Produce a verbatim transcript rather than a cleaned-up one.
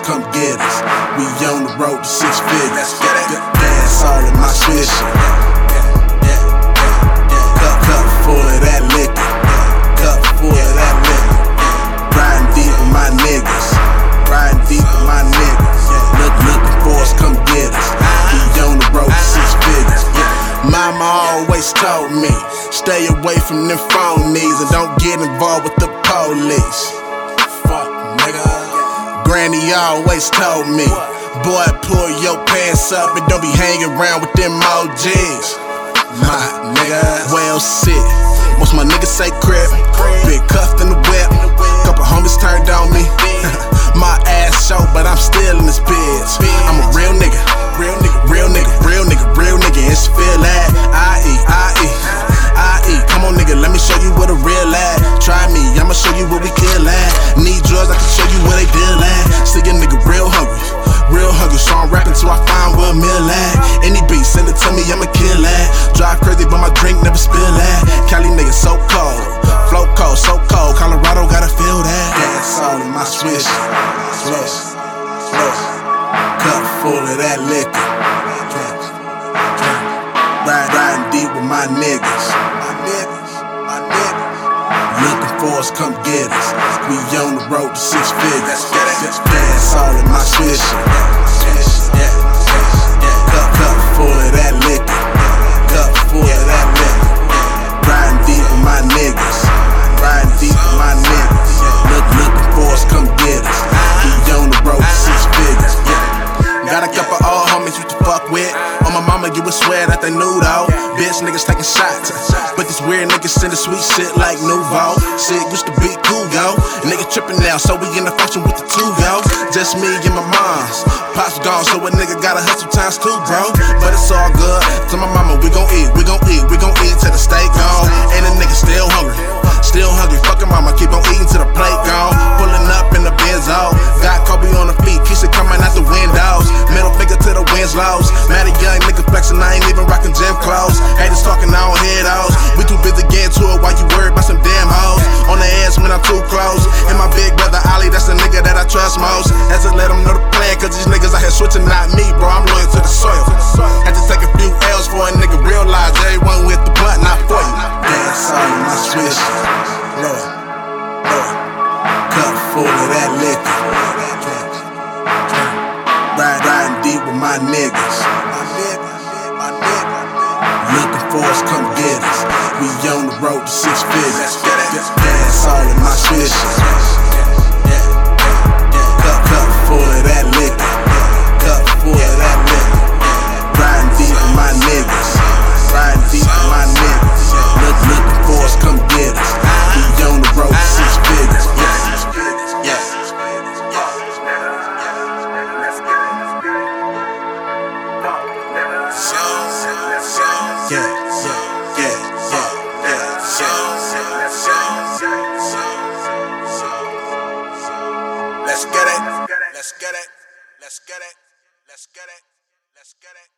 come get us. We on the road to six figures. Gas all in my swisher. Cup, cup full of that liquor. Cup full of that liquor. Riding deep with my niggas. Riding deep with my niggas. Look, looking for us, come get us. We on the road to six figures. Mama always told me, stay away from them phonies and don't get involved with the police. Fuck, nigga. Granny always told me, boy, pull your pants up and don't be hanging around with them O Gs. My nigga, well sit. Most my niggas say crib, big cuffed in the whip. Couple homies turned on me. My ass show, but I'm still in this bitch. I'm a real nigga, real nigga, real nigga, real nigga, real nigga. And she feel that I eat, I eat, I eat. Come on, nigga, let me show you what a real at. Try me, I'ma show you what we kill at. Need drugs, I can show you where they deal at. See a nigga real hungry, real hungry. So I'm rapping till I find where a meal at. Any beat, send it to me, I'ma kill at. Drive crazy, but my drink never spill at. Cali nigga so cold, flow cold, so cold. Colorado gotta feel that. Gas all in my swish, swish, swish. Cup full of that liquor. Ride, riding deep with my niggas. My niggas, my niggas. Looking for us, come get us. We on the road to six figures. Gas all in my swisher. Cup, cup full of that liquor. Cup full of that liquor. Riding deep with my niggas. Riding deep with my niggas. Look, looking for us, come get us. We on the road to six figures. Got a couple old homies you to fuck with. On my mama, you would swear that they knew though. Bitch niggas taking shots, but these weird niggas sending sweet shit like Nouveau. Shit used to be cool, yo. Nigga tripping now, so we in the function with the two, yo. Just me and my moms. Pops gone, so a nigga gotta hustle times two, bro. But it's all good. To my mama, we gon' eat, we gon' eat, we gon' eat till the steak gone. And the nigga still hungry, still hungry. Fucking mama, keep on eating till the plate gone. Pulling up in the Benzo, got Kobe on the feet, Keisha coming out the windows. Middle finger to the Winslows. Mad a young nigga flexing, I ain't even rocking gym clothes. Haters talking, I don't hear those. We too busy getting to it while you worried about some damn hoes. On the edge when I'm too close. And my big brother Ollie, that's the nigga that I trust most. Had to let him know the plan, cause these niggas out here switching, not me, bro. I'm loyal to the soil. Had to take a few L's for a nigga realize everyone with the blunt, not for you. Gas all in my swish. Lord, Lord. Cup full of that liquor. Ride, riding deep with my niggas. My niggas, my niggas. Looking for us, come get us. We on the road to six figures. Gas all in my swisher. Cup, cup full of that liquor. Cup full of that liquor. Riding deep with my niggas. Riding deep with my niggas. Look, looking for us, come get us. We on the road to six figures. Yeah, yeah, yeah, yeah, yeah, let's get it, let's get it, let's get it, let's get it, let's get it.